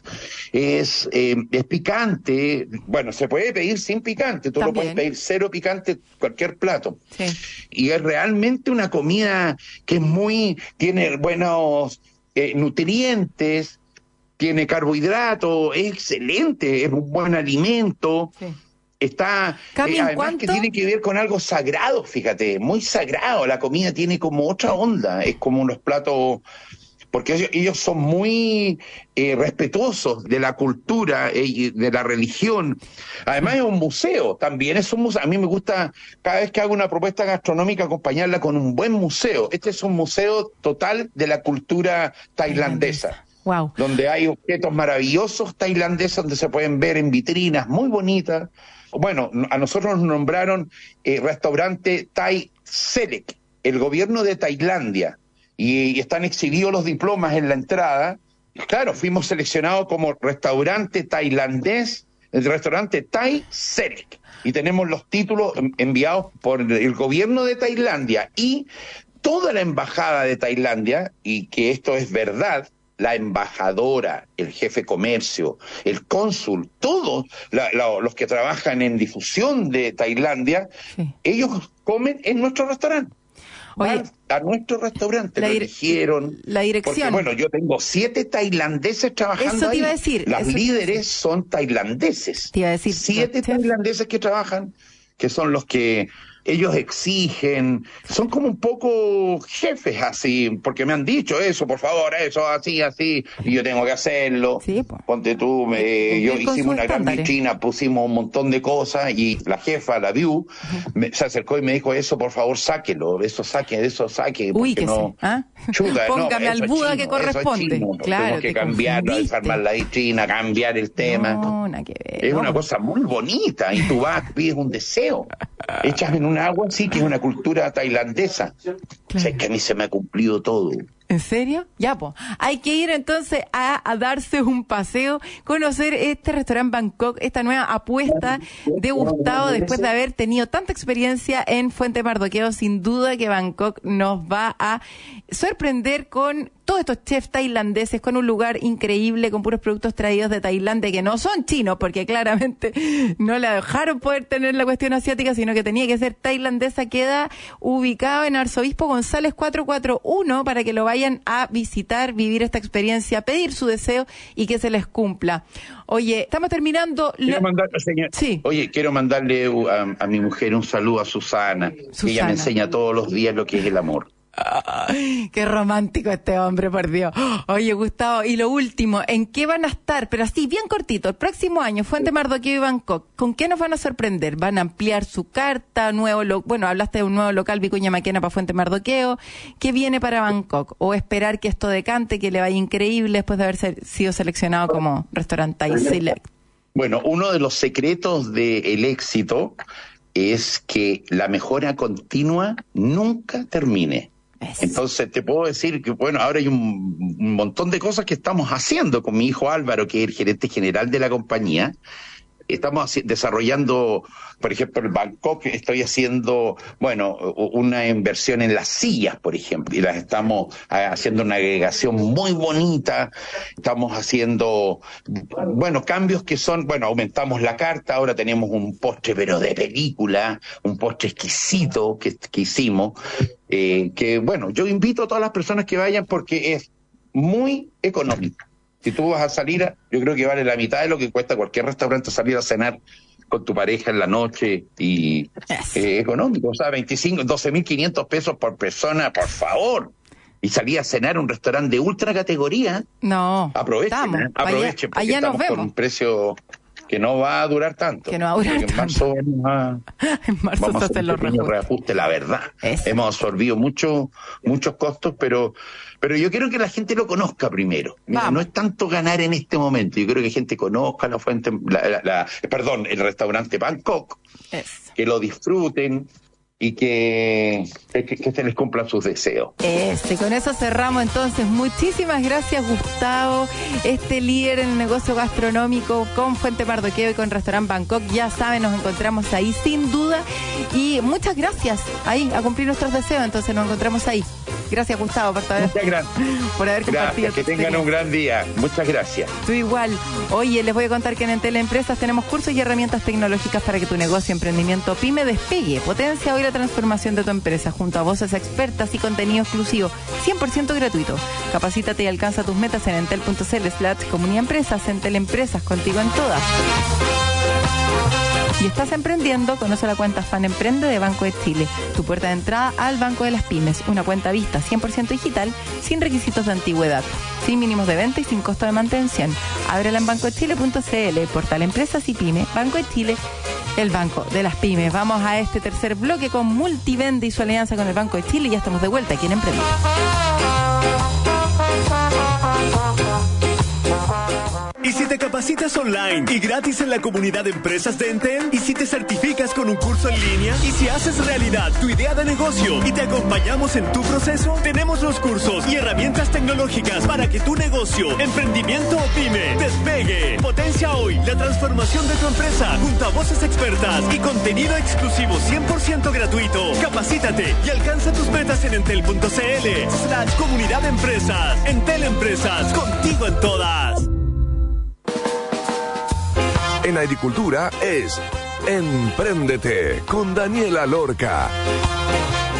es, eh, es picante. Bueno, se puede pedir sin picante, tú También. lo puedes pedir cero picante cualquier plato. Sí. Y es realmente una comida que es muy, tiene buenos eh, nutrientes, tiene carbohidratos, es excelente, es un buen alimento. Sí. Está, eh, además ¿cuánto? que tiene que ver con algo sagrado, fíjate, muy sagrado. La comida tiene como otra onda, es como unos platos, porque ellos, ellos son muy eh, respetuosos de la cultura y eh, de la religión. Además es un museo, también es un museo. A mí me gusta, cada vez que hago una propuesta gastronómica, acompañarla con un buen museo. Este es un museo total de la cultura tailandesa. Wow. Donde hay objetos maravillosos tailandeses, donde se pueden ver en vitrinas muy bonitas. Bueno, a nosotros nos nombraron eh, restaurante Thai Select, el gobierno de Tailandia. Y están exhibidos los diplomas en la entrada. Claro, fuimos seleccionados como restaurante tailandés, el restaurante Thai Select. Y tenemos los títulos enviados por el gobierno de Tailandia y toda la embajada de Tailandia, y que esto es verdad, la embajadora, el jefe de comercio, el cónsul, todos la, la, los que trabajan en difusión de Tailandia, sí. Ellos comen en nuestro restaurante. Oye, a nuestro restaurante, lo eligieron. La dirección. Porque, bueno, yo tengo siete tailandeses trabajando Eso te iba ahí. a decir. Las eso líderes son tailandeses. Te iba a decir. Siete tailandeses que trabajan, que son los que ellos exigen, son como un poco jefes así, porque me han dicho eso, por favor, eso, así, así, y yo tengo que hacerlo. Sí, pues. Ponte tú, me, yo hicimos una gran vitrina, pusimos un montón de cosas, y la jefa, la View, uh-huh. me, se acercó y me dijo, eso por favor, sáquelo, eso saque, eso saque. Uy, que no, sí. ¿Ah? Chuta, Póngame no, al Buda que corresponde. Chino, claro, tenemos que cambiarlo, desarmar la vitrina, cambiar el tema. No, nada que ver, es no. una cosa muy bonita, y tú vas, pides un deseo, echas en un agua, sí, que es una cultura tailandesa. Claro. O sea, es que a mí se me ha cumplido todo. ¿En serio? Ya, pues. Hay que ir entonces a, a darse un paseo, conocer este restaurante Bangkok, esta nueva apuesta de Gustavo después de haber tenido tanta experiencia en Fuente Mardoqueo. Sin duda que Bangkok nos va a sorprender con todos estos chefs tailandeses, con un lugar increíble, con puros productos traídos de Tailandia que no son chinos, porque claramente no la dejaron poder tener la cuestión asiática, sino que tenía que ser tailandesa. Queda ubicado en Arzobispo González cuatrocientos cuarenta y uno para que lo vayan a visitar, vivir esta experiencia, pedir su deseo y que se les cumpla. Oye, estamos terminando. Quiero lo... mandar, señor, sí. Oye, quiero mandarle a, a mi mujer un saludo a Susana, Susana, que ella me enseña todos los días lo que es el amor. Ah, qué romántico este hombre, por Dios. Oye, Gustavo, y lo último, ¿en qué van a estar? Pero así, bien cortito, el próximo año, Fuente Mardoqueo y Bangkok, ¿con qué nos van a sorprender? ¿Van a ampliar su carta? Nuevo lo... Bueno, hablaste de un nuevo local, Vicuña Maquena, para Fuente Mardoqueo. ¿Qué viene para Bangkok? ¿O esperar que esto decante, que le vaya increíble después de haber sido seleccionado como restaurante Thai Select? Bueno, uno de los secretos del éxito es que la mejora continua nunca termine. Entonces te puedo decir que, bueno, ahora hay un, un montón de cosas que estamos haciendo con mi hijo Álvaro, que es el gerente general de la compañía. Estamos desarrollando, por ejemplo, el Bangkok, estoy haciendo, bueno, una inversión en las sillas, por ejemplo, y las estamos haciendo una agregación muy bonita, estamos haciendo, bueno, cambios que son, bueno, aumentamos la carta, ahora tenemos un postre, pero de película, un postre exquisito que, que hicimos, eh, que, bueno, yo invito a todas las personas que vayan porque es muy económico. Si tú vas a salir, a, yo creo que vale la mitad de lo que cuesta cualquier restaurante salir a cenar con tu pareja en la noche y yes. eh, económico, o sea, veinticinco, doce mil quinientos pesos por persona, por favor. Y salir a cenar a un restaurante de ultra categoría. No, aprovechen, ¿eh? aprovechen, porque allá, allá estamos con un precio que no va a durar tanto. Que no va a durar en marzo tanto. vamos a, en marzo vamos a hacer los un pequeño reajuste, la verdad. Eso. Hemos absorbido mucho, muchos costos, pero pero yo quiero que la gente lo conozca primero. Mira, no es tanto ganar en este momento. Yo quiero que la gente conozca la fuente, la, la, la, perdón, el restaurante Bangkok, es. que lo disfruten y que, que, que se les cumplan sus deseos. Este, con eso cerramos entonces. Muchísimas gracias, Gustavo, este líder en el negocio gastronómico con Fuente Mardoqueo y con Restaurant Bangkok. Ya saben, nos encontramos ahí sin duda. Y muchas gracias ahí a cumplir nuestros deseos. Entonces nos encontramos ahí. Gracias, Gustavo, por haber, Muchas gracias. por haber compartido. Gracias, que tengan un gran día. Muchas gracias. Tú igual. Oye, les voy a contar que en Entel Empresas tenemos cursos y herramientas tecnológicas para que tu negocio, emprendimiento, pyme despegue. Potencia hoy la transformación de tu empresa junto a voces expertas y contenido exclusivo cien por ciento gratuito. Capacítate y alcanza tus metas en entel.cl slash comunidad empresas. Entel Empresas, contigo en todas. Y estás emprendiendo, conoce la cuenta Fan Emprende de Banco de Chile, tu puerta de entrada al Banco de las Pymes, una cuenta vista cien por ciento digital, sin requisitos de antigüedad, sin mínimos de venta y sin costo de mantención. Ábrela en banco de chile punto c l, portal Empresas y Pyme, Banco de Chile, el Banco de las Pymes. Vamos a este tercer bloque con Multivende y su alianza con el Banco de Chile y ya estamos de vuelta aquí en Emprende. ¿Y si te capacitas online y gratis en la comunidad de empresas de Entel? ¿Y si te certificas con un curso en línea? ¿Y si haces realidad tu idea de negocio y te acompañamos en tu proceso? Tenemos los cursos y herramientas tecnológicas para que tu negocio, emprendimiento o pyme despegue. Potencia hoy la transformación de tu empresa junto a voces expertas y contenido exclusivo cien por ciento gratuito. Capacítate y alcanza tus metas en entel.cl slash comunidad de empresas. Entel Empresas, contigo en todas. En agricultura es Empréndete con Daniela Lorca.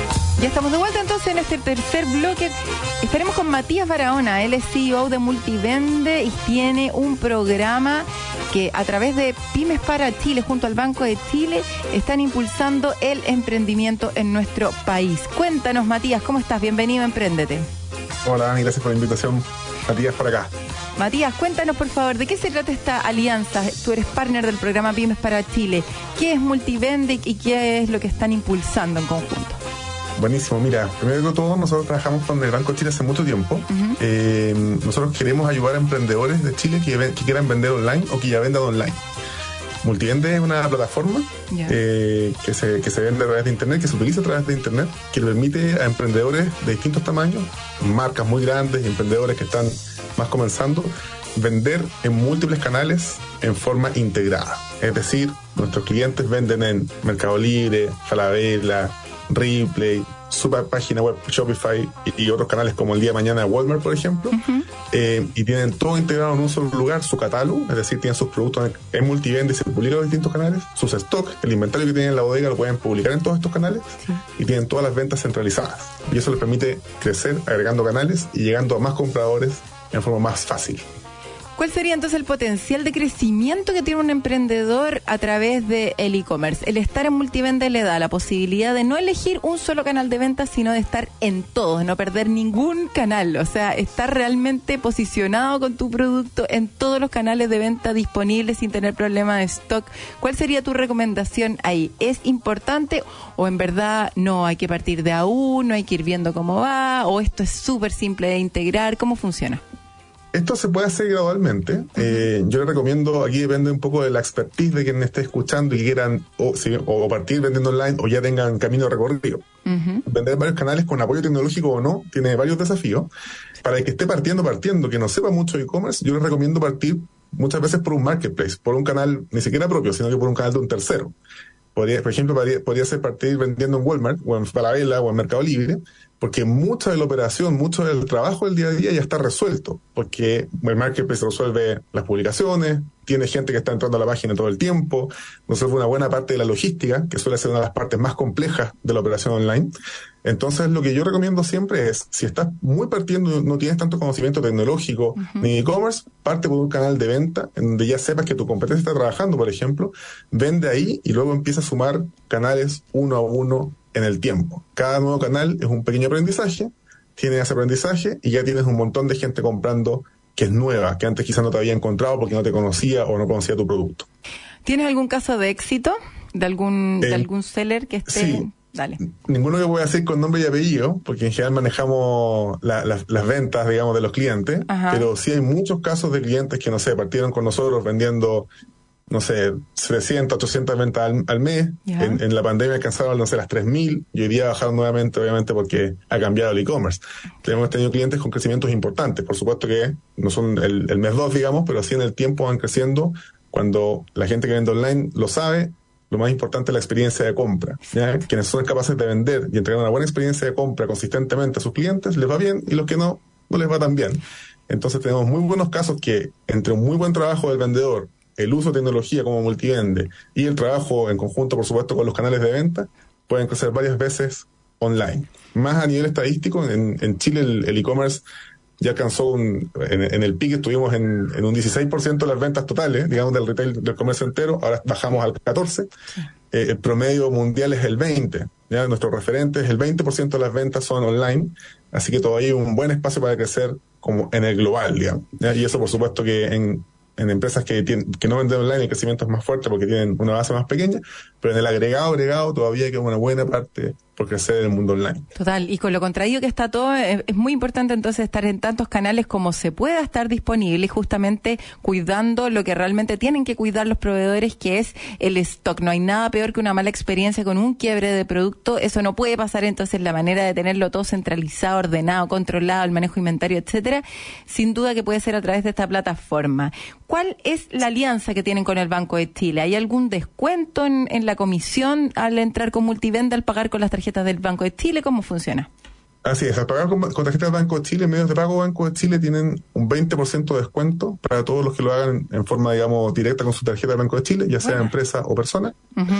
Ya estamos de vuelta entonces en este tercer bloque. Estaremos con Matías Barahona. Él es C E O de Multivende y tiene un programa que a través de Pymes para Chile, junto al Banco de Chile, están impulsando el emprendimiento en nuestro país. Cuéntanos, Matías, ¿cómo estás? Bienvenido a Emprendete. Hola, Dani, gracias por la invitación. Matías, por acá. Matías, cuéntanos por favor, ¿de qué se trata esta alianza? Tú eres partner del programa Pymes para Chile. ¿Qué es Multivende y qué es lo que están impulsando en conjunto? Buenísimo, mira, primero de todo, nosotros trabajamos con el Banco de Chile hace mucho tiempo. Uh-huh. Eh, nosotros queremos ayudar a emprendedores de Chile que, que quieran vender online o que ya vendan online. Multivende es una plataforma yeah. eh, que, se, que se vende a través de Internet, que se utiliza a través de Internet, que le permite a emprendedores de distintos tamaños, marcas muy grandes y emprendedores que están más comenzando, vender en múltiples canales en forma integrada. Es decir, nuestros clientes venden en Mercado Libre, Falabella, Ripley, su página web Shopify y, y otros canales como el día de mañana Walmart, por ejemplo, uh-huh. eh, y tienen todo integrado en un solo lugar, su catálogo, es decir, tienen sus productos en, en Multivende y se publican en los distintos canales, sus stocks, el inventario que tienen en la bodega lo pueden publicar en todos estos canales sí. y tienen todas las ventas centralizadas. Y eso les permite crecer agregando canales y llegando a más compradores en forma más fácil. ¿Cuál sería entonces el potencial de crecimiento que tiene un emprendedor a través del e-commerce? El estar en Multivende le da la posibilidad de no elegir un solo canal de venta, sino de estar en todos, no perder ningún canal. O sea, estar realmente posicionado con tu producto en todos los canales de venta disponibles sin tener problema de stock. ¿Cuál sería tu recomendación ahí? ¿Es importante o en verdad no, hay que partir de a uno, hay que ir viendo cómo va, o esto es súper simple de integrar? ¿Cómo funciona? Esto se puede hacer gradualmente. Uh-huh. Eh, yo les recomiendo, aquí depende un poco de la expertise de quien esté escuchando y quieran o, si, o partir vendiendo online o ya tengan camino recorrido. Uh-huh. Vender varios canales con apoyo tecnológico o no tiene varios desafíos. Para el que esté partiendo, partiendo, que no sepa mucho de e-commerce, yo les recomiendo partir muchas veces por un marketplace, por un canal ni siquiera propio, sino que por un canal de un tercero. Podría, por ejemplo, podría, podría ser partir vendiendo en Walmart o en Falabella o en Mercado Libre, porque mucha de la operación, mucho del trabajo del día a día ya está resuelto, porque el marketplace resuelve las publicaciones, tiene gente que está entrando a la página todo el tiempo, resuelve una buena parte de la logística, que suele ser una de las partes más complejas de la operación online. Entonces, lo que yo recomiendo siempre es, si estás muy partiendo, no tienes tanto conocimiento tecnológico uh-huh. ni e-commerce, parte por un canal de venta, en donde ya sepas que tu competencia está trabajando, por ejemplo, vende ahí y luego empieza a sumar canales uno a uno en el tiempo. Cada nuevo canal es un pequeño aprendizaje, tienes ese aprendizaje y ya tienes un montón de gente comprando que es nueva, que antes quizás no te había encontrado porque no te conocía o no conocía tu producto. ¿Tienes algún caso de éxito de algún eh, de algún seller que esté...? Sí. Dale. Ninguno que voy a decir con nombre y apellido, porque en general manejamos la, la, las ventas, digamos, de los clientes, Ajá. pero sí hay muchos casos de clientes que, no sé, partieron con nosotros vendiendo, no sé, trescientas, ochocientas ventas al, al mes. En, en la pandemia alcanzaron, no sé, las tres mil, y hoy día bajaron nuevamente, obviamente, porque ha cambiado el e-commerce. Hemos tenido clientes con crecimientos importantes. Por supuesto que no son el, el mes dos, digamos, pero sí en el tiempo van creciendo. Cuando la gente que vende online lo sabe, lo más importante es la experiencia de compra. ¿Ya? Quienes son capaces de vender y entregar una buena experiencia de compra consistentemente a sus clientes, les va bien, y los que no, no les va tan bien. Entonces tenemos muy buenos casos que, entre un muy buen trabajo del vendedor, el uso de tecnología como Multivende y el trabajo en conjunto, por supuesto, con los canales de venta, pueden crecer varias veces online. Más a nivel estadístico, en, en Chile el, el e-commerce ya alcanzó un, en, en el pico estuvimos en, en un dieciséis por ciento de las ventas totales, digamos, del retail, del comercio entero, ahora bajamos al catorce por ciento. Eh, el promedio mundial es el veinte por ciento. ¿Ya? Nuestro referente es el veinte por ciento de las ventas son online, así que todavía hay un buen espacio para crecer como en el global, digamos. ¿Ya? Y eso, por supuesto, que en, en empresas que, tienen, que no venden online el crecimiento es más fuerte porque tienen una base más pequeña, pero en el agregado, agregado todavía queda una buena parte por crecer en el mundo online. Total, y con lo contrario que está todo, es, es muy importante entonces estar en tantos canales como se pueda estar disponible, justamente cuidando lo que realmente tienen que cuidar los proveedores, que es el stock. No hay nada peor que una mala experiencia con un quiebre de producto. Eso no puede pasar, entonces la manera de tenerlo todo centralizado, ordenado, controlado, el manejo de inventario, etcétera, sin duda que puede ser a través de esta plataforma. ¿Cuál es la alianza que tienen con el Banco de Chile? ¿Hay algún descuento en, en la comisión al entrar con Multivende, al pagar con las tarjetas del Banco de Chile? ¿Cómo funciona? Así es, al pagar con, con tarjeta del Banco de Chile, medios de pago Banco de Chile tienen un veinte por ciento de descuento para todos los que lo hagan en forma, digamos, directa con su tarjeta del Banco de Chile, ya sea bueno. empresa o persona. Uh-huh.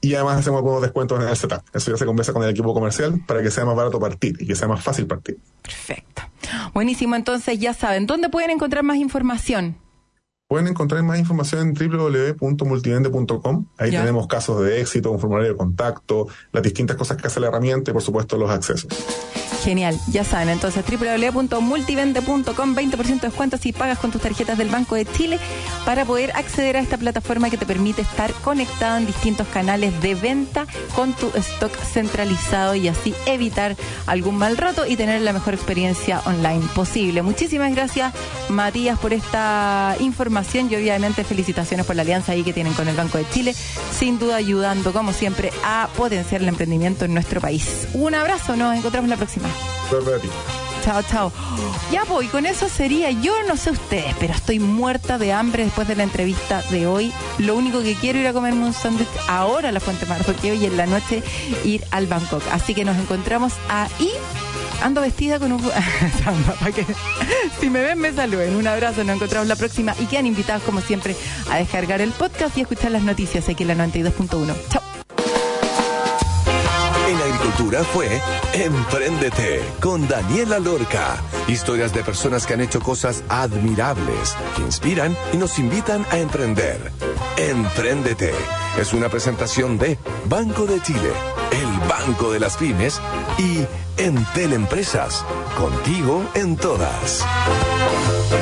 y además hacemos algunos descuentos en el setup. Eso ya se conversa con el equipo comercial para que sea más barato partir y que sea más fácil partir. Perfecto. Buenísimo, entonces ya saben, ¿dónde pueden encontrar más información? Pueden encontrar más información en doble u doble u doble u punto multivende punto com. Ahí ya. Tenemos casos de éxito, un formulario de contacto, las distintas cosas que hace la herramienta y por supuesto los accesos. Genial, ya saben, entonces doble u doble u doble u punto multivende punto com, veinte por ciento de descuento si pagas con tus tarjetas del Banco de Chile para poder acceder a esta plataforma que te permite estar conectado en distintos canales de venta con tu stock centralizado y así evitar algún mal rato y tener la mejor experiencia online posible. Muchísimas gracias, Matías, por esta información y obviamente felicitaciones por la alianza ahí que tienen con el Banco de Chile, sin duda ayudando como siempre a potenciar el emprendimiento en nuestro país. Un abrazo, nos encontramos la próxima. Chao, chao. Ya voy, con eso sería, yo no sé ustedes, pero estoy muerta de hambre después de la entrevista de hoy. Lo único que quiero es ir a comerme un sándwich ahora a la Fuente Mar, porque hoy en la noche ir al Bangkok. Así que nos encontramos ahí. Ando vestida con un... para que si me ven me saluden. Un abrazo, nos encontramos la próxima y quedan invitados como siempre a descargar el podcast y a escuchar las noticias aquí en la noventa y dos punto uno. Chao. En Agricultura fue Empréndete con Daniela Lorca. Historias de personas que han hecho cosas admirables, que inspiran y nos invitan a emprender. Empréndete es una presentación de Banco de Chile, el Banco de las Pymes y Entel Empresas. Contigo en todas.